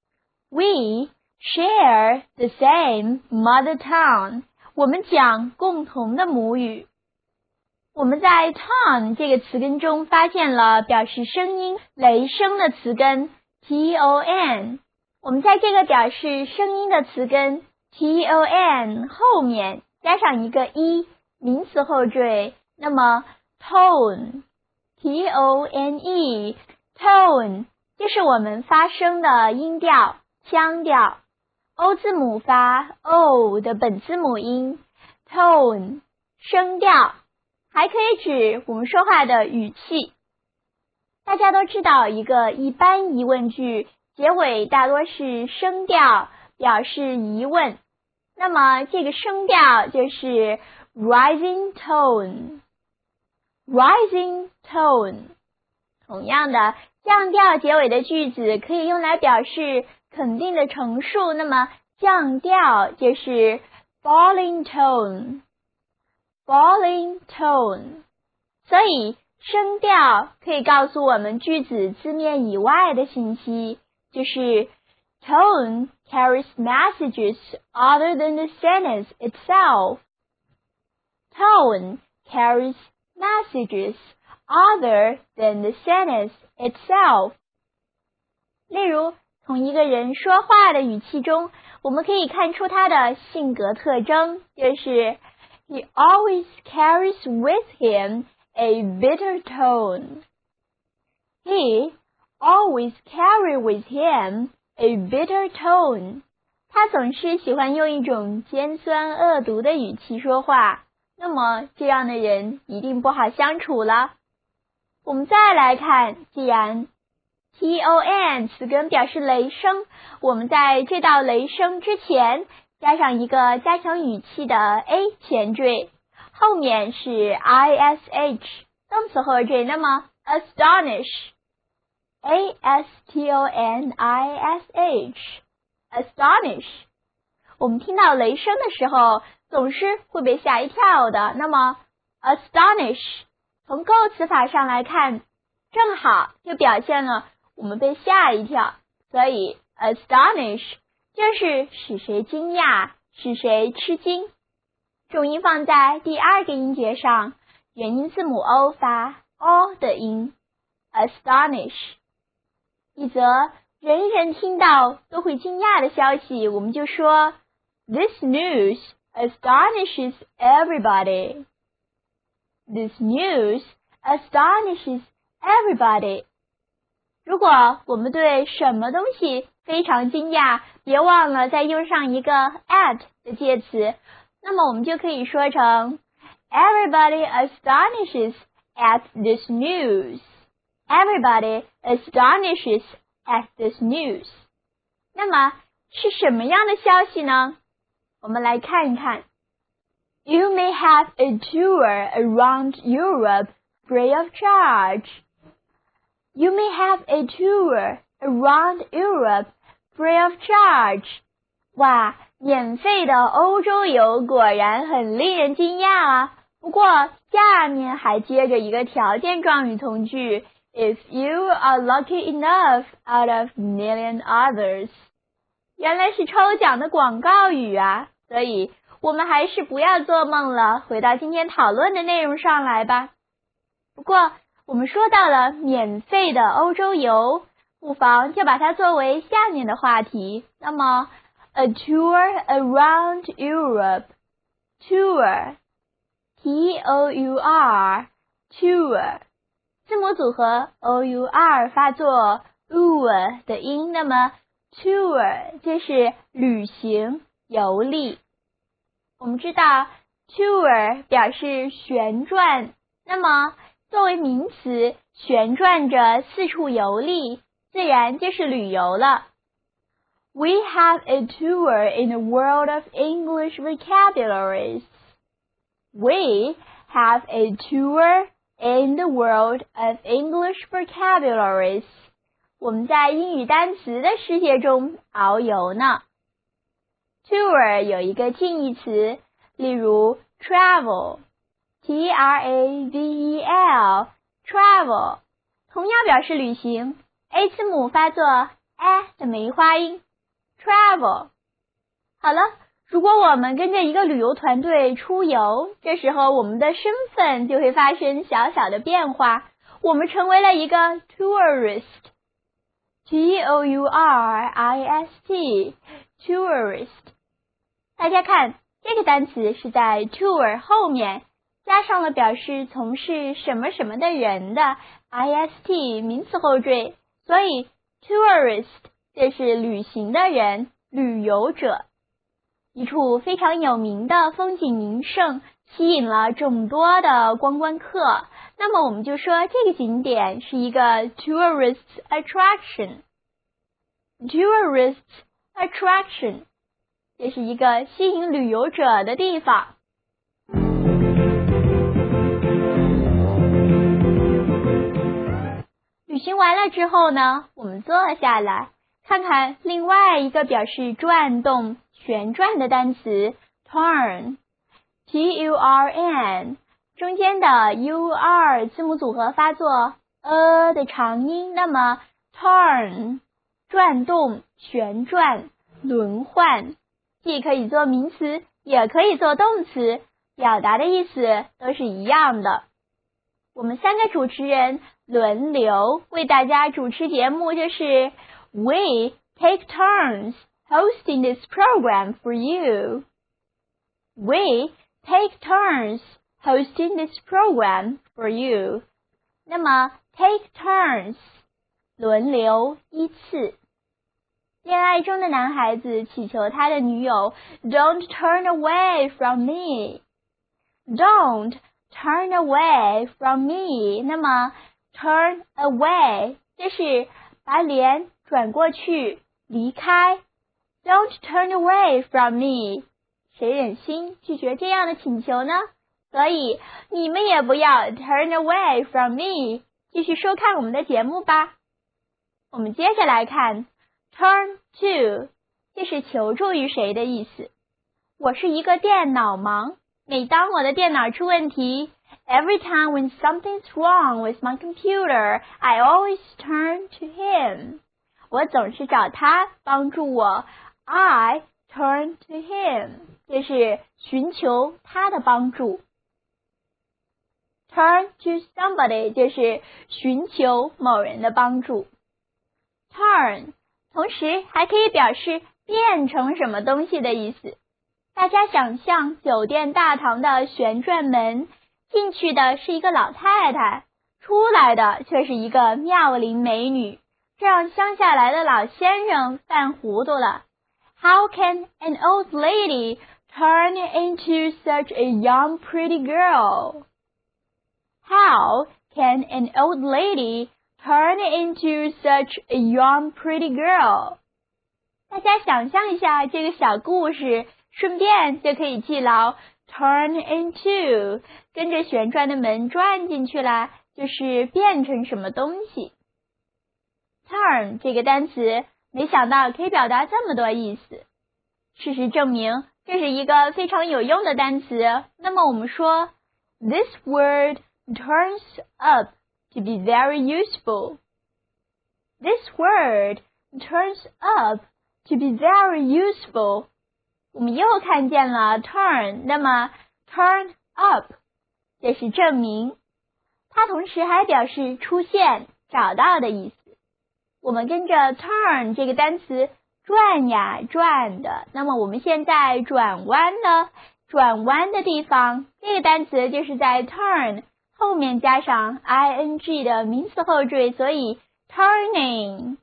Speaker 2: We share the same mother tongue. 我们讲共同的母语。我们在 tone 这个词根中发现了表示声音雷声的词根 T O N， 我们在这个表示声音的词根 T O N 后面加上一个 e 名词后缀，那么 tone T O N E tone 就是我们发声的音调、腔调。 O 字母发 O 的本字母音 tone 声调，还可以指我们说话的语气。大家都知道一个一般疑问句结尾大多是声调表示疑问，那么这个声调就是 rising tone rising tone。 同样的，降调结尾的句子可以用来表示肯定的陈述，那么降调就是 falling tone falling tone。 所以声调可以告诉我们句子字面以外的信息，就是 tone carries messages other than the sentence itself. Tone carries messages other than the sentence itself. 例如，从一个人说话的语气中，我们可以看出他的性格特征，就是 He always carries with him a bitter tone. He always carries with him a bitter tone. 他总是喜欢用一种尖酸恶毒的语气说话，那么这样的人一定不好相处了。我们再来看，既然 T O N 词根表示雷声，我们在这道雷声之前加上一个加强语气的 A 前缀， 后面是 ish 动词后缀，那么 astonish A S T O N I S H astonish 我们听到雷声的时候总是会被吓一跳的，那么 astonish 从构词法上来看正好就表现了我们被吓一跳，所以 astonish 就是使谁惊讶，使谁吃惊。重音放在第二个音节上，元音字母 O 发 O 的音 astonish。 一则人人听到都会惊讶的消息，我们就说 This news astonishes everybody. This news astonishes everybody. 如果我们对什么东西非常惊讶，别忘了再用上一个 at 的介词，那么我们就可以说成 Everybody astonishes at this news. Everybody astonishes at this news. 那么是什么样的消息呢？我们来看一看。You may have a tour around Europe free of charge. You may have a tour around Europe free of charge. 哇，免费的欧洲游果然很令人惊讶啊！不过下面还接着一个条件状语从句 If you are lucky enough out of million others. 原来是抽奖的广告语啊，所以我们还是不要做梦了，回到今天讨论的内容上来吧。不过我们说到了免费的欧洲游，不妨就把它作为下面的话题。那么 A tour around Europe. Tour T O U R Tour 字母组合 O U R 发作 U 的音，那么 Tour 就是旅行游历。我们知道 Tour 表示旋转，那么作为名词旋转着四处游历，自然就是旅游了。We have a tour in the world of English vocabularies. We have a tour in the world of English vocabularies. 我们在英语单词的世界中遨游呢。Tour 有一个近义词，例如 travel, T R A V E L, travel 同样表示旅行 ，A 字母发作 a 的梅花音 travel。好了，如果我们跟着一个旅游团队出游，这时候我们的身份就会发生小小的变化，我们成为了一个 tourist, T O U R I S T, tourist。大家看，这个单词是在 tour 后面加上了表示从事什么什么的人的 I S T 名词后缀，所以 tourist 就是旅行的人，旅游者。一处非常有名的风景名胜吸引了众多的观光客，那么我们就说这个景点是一个 tourist attraction. Tourist attraction 这是一个吸引旅游者的地方。旅行完了之后呢，我们坐下来看看另外一个表示转动旋转的单词 turn, T U R N 中间的 U R 字母组合发作 a 的长音，那么 turn 转动旋转轮换，既可以做名词也可以做动词，表达的意思都是一样的。我们三个主持人轮流为大家主持节目，就是 We take turns hosting this program for you. We take turns hosting this program for you. 那么 take turns 轮流依次。恋爱中的男孩子祈求他的女友 Don't turn away from me. Don't turn away from me. 那么 turn away 就是把脸转过去离开。Don't turn away from me. 谁忍心拒绝这样的请求呢？ 所以你们也不要 turn away from me， 继续收看我们的节目吧。我们接着来看 turn to， 这是求助于谁的意思。我是一个电脑盲，每当我的电脑出问题 Every time when something's wrong with my computer, I always turn to him. 我总是找他帮助我 I turn to him， 这是寻求他的帮助。Turn to somebody 就是寻求某人的帮助。Turn 同时还可以表示变成什么东西的意思。大家想象酒店大堂的旋转门，进去的是一个老太太，出来的却是一个妙龄美女，这让乡下来的老先生犯糊涂了。How can an old lady turn into such a young pretty girl? How can an old lady turn into such a young pretty girl? 大家想象一下这个小故事，顺便就可以记牢 turn into， 跟着旋转的门转进去了，就是变成什么东西。turn 这个单词，没想到可以表达这么多意思。事实证明，这是一个非常有用的单词。那么我们说 This word turns up to be very useful. This word turns up to be very useful. 我们又看见了 turn， 那么 turn up 这是证明，它同时还表示出现、找到的意思。我们跟着 turn 这个单词转呀转的，那么我们现在转弯了，转弯的地方，这个单词就是在 turn 后面加上 ing 的名词后缀，所以 turning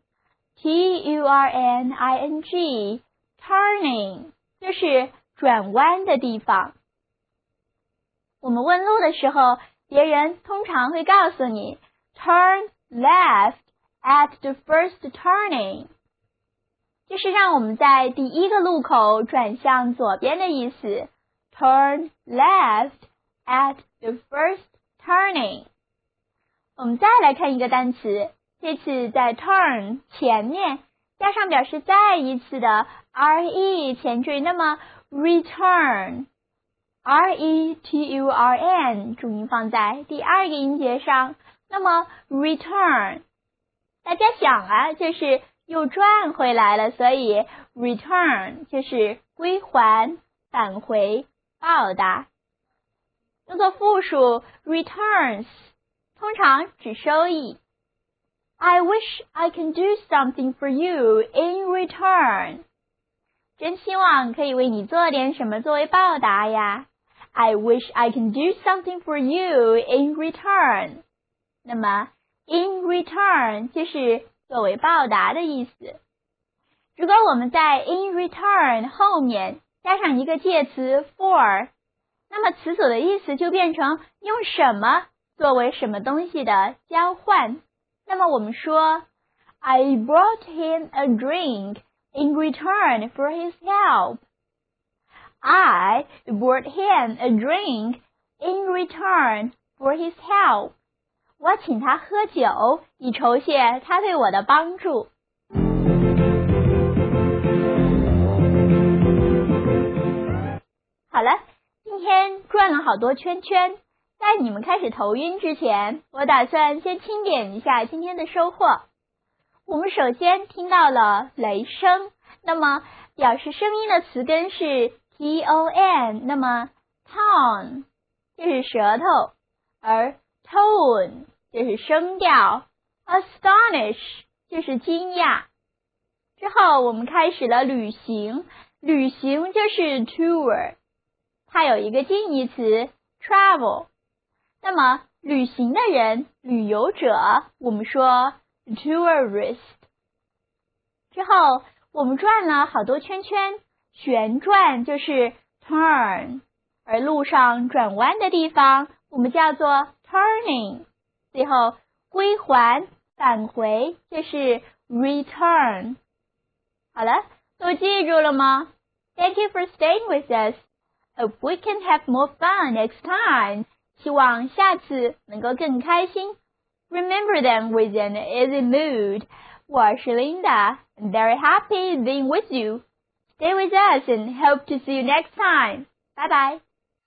Speaker 2: T U R N I N G turning 就是转弯的地方。我们问路的时候，别人通常会告诉你 turn left at the first turning， 就是让我们在第一个路口转向左边的意思。Turn left at the first turning。 我们再来看一个单词，这次在 turn 前面加上表示再一次的 re 前缀，那么 return R E T U R N 重音放在第二个音节上，那么 return 大家想啊，就是又转回来了，所以 return 就是归还、返回、报答。用作复数 returns 通常指收益。I wish I can do something for you in return。 真希望可以为你做点什么作为报答呀。I wish I can do something for you in return。 那么 in return 就是作为报答的意思。如果我们在 in return 后面加上一个介词 for， 那么词组的意思就变成用什么作为什么东西的交换。那么我们说 I brought him a drink in return for his help. I brought him a drink in return for his help. 我请他喝酒，以酬谢他对我的帮助。好了，今天转了好多圈圈，在你们开始头晕之前，我打算先清点一下今天的收获。我们首先听到了雷声，那么表示声音的词根是 T O N， 那么 tone 就是舌头，而 tone 就是声调， astonish 就是惊讶。之后我们开始了旅行，旅行就是 tour， 它有一个近义词 travel。 那么旅行的人，旅游者，我们说 tourist。 之后我们转了好多圈圈，旋转就是 turn， 而路上转弯的地方我们叫做 turning。 最后归还、返回就是 return。 好了，都记住了吗？ Thank you for staying with us Hope we can have more fun next time. 希望下次能够更开心。Remember them with an easy mood. 我是 Linda, I'm very happy being with you. Stay with us and hope to see you next time. Bye bye.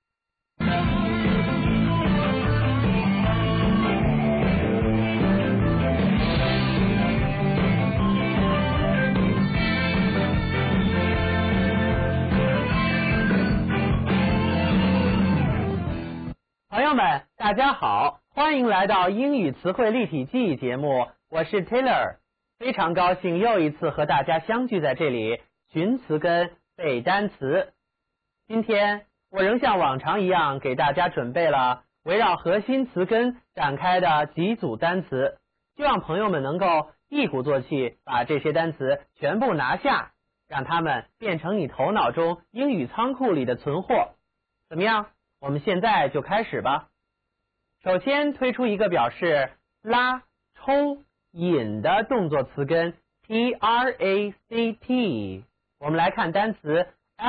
Speaker 4: 朋友们，大家好，欢迎来到英语词汇立体记忆节目，我是 Taylor， 非常高兴又一次和大家相聚在这里，寻词根背单词。今天我仍像往常一样给大家准备了围绕核心词根展开的几组单词，希望朋友们能够一鼓作气把这些单词全部拿下，让它们变成你头脑中英语仓库里的存货。怎么样？我们现在就开始吧。首先推出一个表示拉、抽、引的动作词根 T R A C T。我们来看单词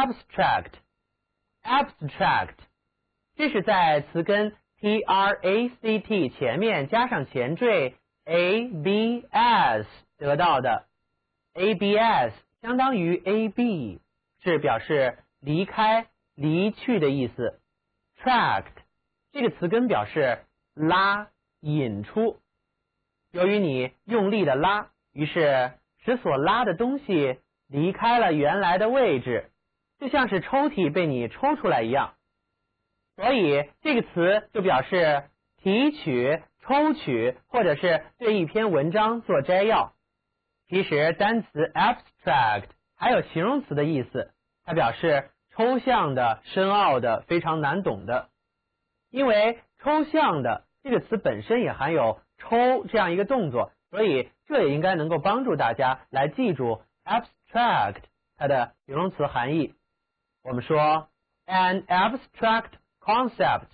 Speaker 4: abstract。abstract 这是在词根 T R A C T 前面加上前缀 A B S 得到的。A B S 相当于 A B， 是表示离开、离去的意思。tract 这个词根表示拉、引出。由于你用力的拉，于是使所拉的东西离开了原来的位置，就像是抽屉被你抽出来一样。所以这个词就表示提取、抽取，或者是对一篇文章做摘要。其实单词 abstract 还有形容词的意思，它表示抽象的、深奥的、非常难懂的。因为抽象的这个词本身也含有抽这样一个动作，所以这也应该能够帮助大家来记住 abstract 它的形容词含义。我们说 an abstract concept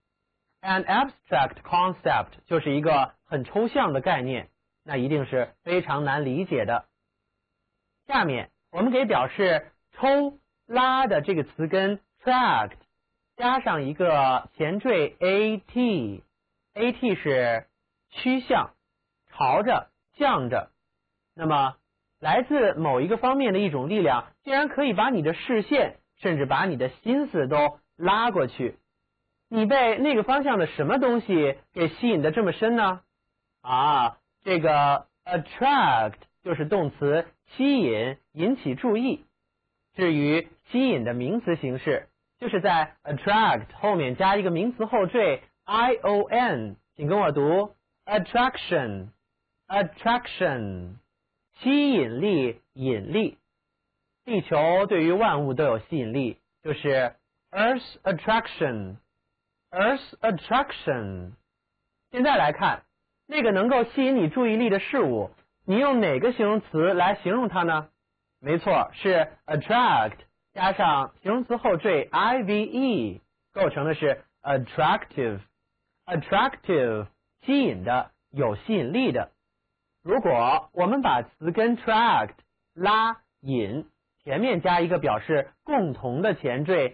Speaker 4: an abstract concept 就是一个很抽象的概念，那一定是非常难理解的。下面我们给表示抽拉的这个词根 tract 加上一个前缀 at， at 是趋向、朝着、向着。那么来自某一个方面的一种力量，竟然可以把你的视线甚至把你的心思都拉过去。你被那个方向的什么东西给吸引得这么深呢？啊，这个 attract 就是动词吸引、引起注意。至于吸引的名词形式，就是在 attract 后面加一个名词后缀 ion， 请跟我读 attraction attraction 吸引力、引力。地球对于万物都有吸引力，就是 Earth's attraction Earth's attraction。 现在来看那个能够吸引你注意力的事物，你用哪个形容词来形容它呢？没错，是 attract 加上形容词后缀 ive 构成的是 attractive attractive 吸引的、有吸引力的。如果我们把词根 tract 拉、引前面加一个表示共同的前缀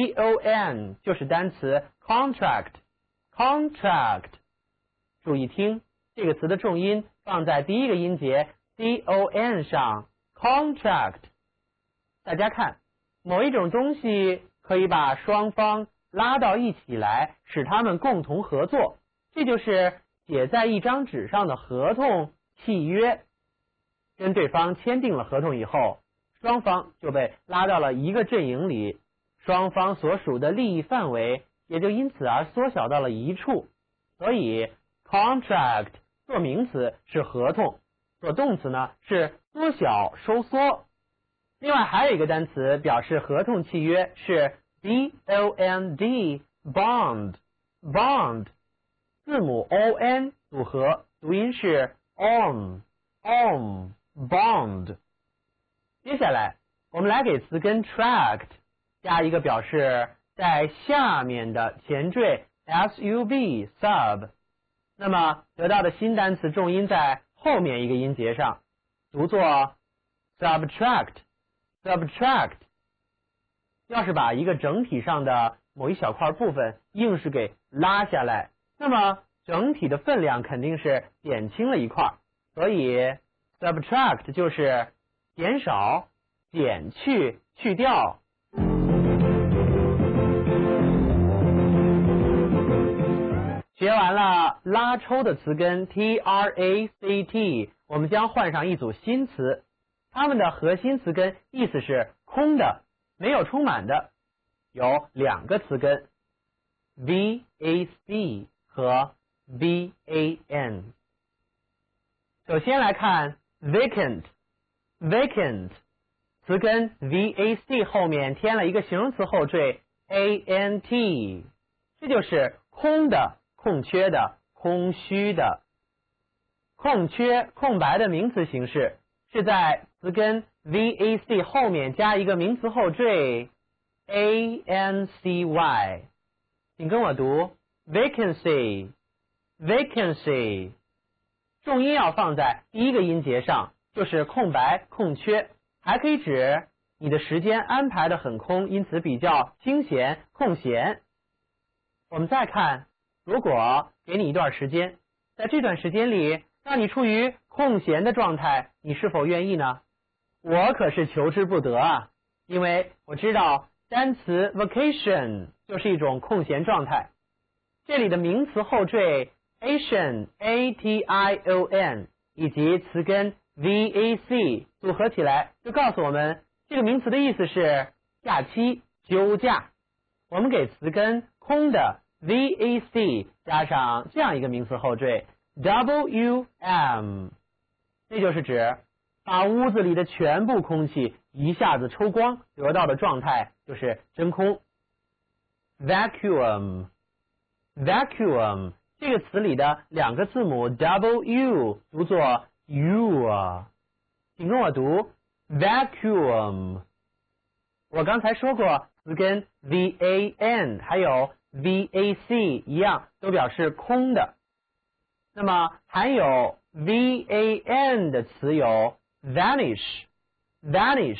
Speaker 4: con， 就是单词 contract contract。 注意听，这个词的重音放在第一个音节 con 上contract。 大家看，某一种东西可以把双方拉到一起来，使他们共同合作，这就是写在一张纸上的合同、契约。跟对方签订了合同以后，双方就被拉到了一个阵营里，双方所属的利益范围也就因此而缩小到了一处。所以 contract 做名词是合同，做动词呢是缩小、收缩。另外还有一个单词表示合同契约是 bond bond bond 字母 on 组合，读音是 on on bond。 接下来我们来给词根 tract 加一个表示在下面的前缀 sub sub， 那么得到的新单词重音在后面一个音节上，读作 subtract subtract。 要是把一个整体上的某一小块部分硬是给拉下来，那么整体的分量肯定是减轻了一块，所以 subtract 就是减少、减去、去掉。学完了拉抽的词根 T R A C T， 我们将换上一组新词，它们的核心词根意思是空的，没有充满的，有两个词根 V A C 和 V A N。 首先来看 vacant， vacant 词根 V A C 后面添了一个形容词后缀 A N T， 这就是空的、空缺的、空虚的。空缺、空白的名词形式是在词根 V A C 后面加一个名词后缀 A N C Y， 请跟我读 vacancy vacancy， 重音要放在第一个音节上，就是空白、空缺，还可以指你的时间安排的很空，因此比较清闲、空闲。我们再看，如果给你一段时间，在这段时间里让你处于空闲的状态，你是否愿意呢？我可是求之不得啊，因为我知道单词 vacation 就是一种空闲状态。这里的名词后缀 ation A T I O N 以及词根 V A C 组合起来，就告诉我们这个名词的意思是假期、休假。我们给词根空的 V A C 加上这样一个名词后缀 W M， 这就是指把屋子里的全部空气一下子抽光，得到的状态就是真空。 vacuum vacuum 这个词里的两个字母 W 读作 U 啊，请跟我读 vacuum。 我刚才说过词根 V A N 还有 V A C 一样都表示空的，那么含有 V A N 的词有 vanish vanish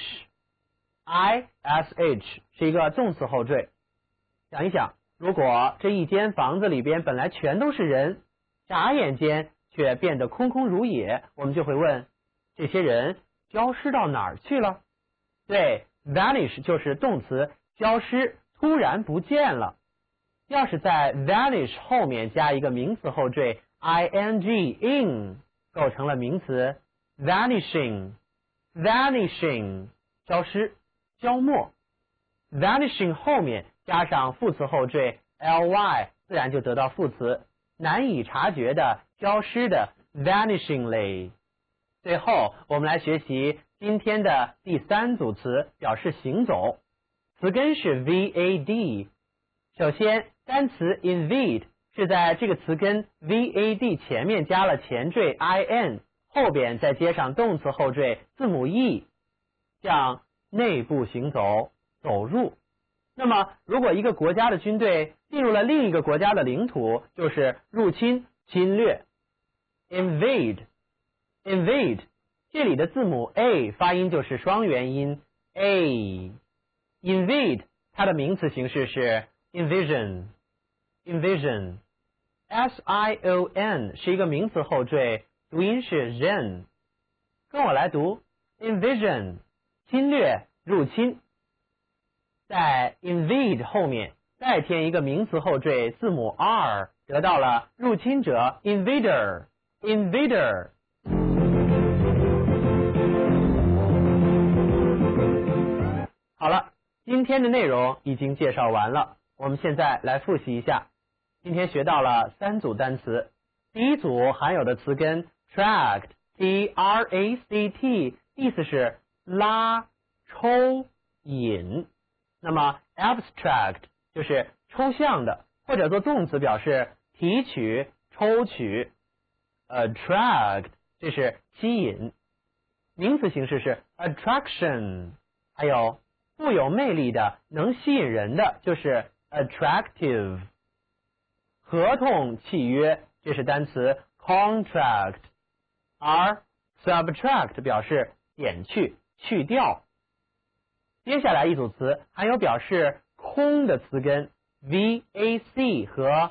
Speaker 4: I S H 是一个动词后缀。想一想，如果这一间房子里边本来全都是人，眨眼间却变得空空如也，我们就会问，这些人消失到哪儿去了？对， vanish 就是动词，消失，突然不见了。要是在 vanish 后面加一个名词后缀 ing in， 构成了名词 vanishing vanishing 消失、消没。 vanishing 后面加上副词后缀 ly， 自然就得到副词，难以察觉的、消失的 vanishingly。 最后我们来学习今天的第三组词，表示行走，词根是 V A D。 首先单词 invade 是在这个词根 V A D 前面加了前缀 in， 后边再接上动词后缀字母 e， 向内部行走、走入。那么如果一个国家的军队进入了另一个国家的领土，就是入侵、侵略。 invade invade 这里的字母 a 发音就是双元音 a。 invade 它的名词形式是 envision envision S I O N 是一个名词后缀，读音是 zen。 跟我来读 envision 侵略、入侵，在 invade 后面再添一个名词后缀字母 R， 得到了入侵者 invader invader。 好了，今天的内容已经介绍完了，我们现在来复习一下。今天学到了三组单词，第一组含有的词根 tract T R A C T 意思是拉、抽、引。那么 abstract 就是抽象的，或者做动词表示提取、抽取。attract 这是吸引，名词形式是 attraction。 还有富有魅力的、能吸引人的就是 attractive。 合同、契约这是单词 contract， 而 subtract 表示减去、去掉。 接下来一组词含有表示空的词根 vac 和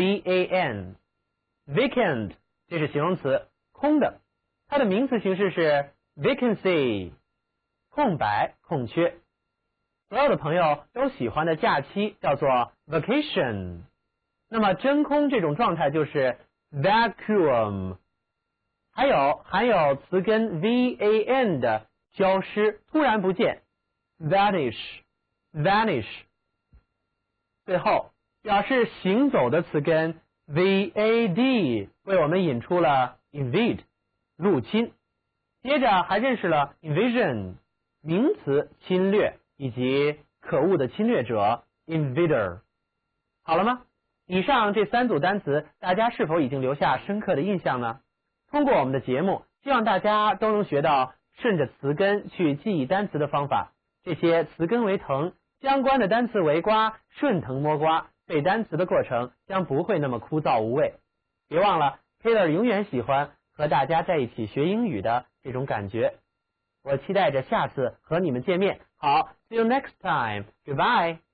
Speaker 4: van。vacant 这是形容词，空的，它的名词形式是 vacancy， 空白、空缺。所有的朋友都喜欢的假期叫做 vacation， 那么真空这种状态就是 vacuum。还有含有词根 van 的消失、突然不见 vanish vanish。 最后表示行走的词根 vad 为我们引出了 invade 入侵，接着还认识了 invasion 名词侵略以及可恶的侵略者 invader。 好了吗？以上这三组单词大家是否已经留下深刻的印象呢？通过我们的节目，希望大家都能学到顺着词根去记忆单词的方法。这些词根为藤，相关的单词为瓜，顺藤摸瓜，背单词的过程将不会那么枯燥无味。别忘了 Taylor 永远喜欢和大家在一起学英语的这种感觉。我期待着下次和你们见面。好 ，See you next time. Goodbye.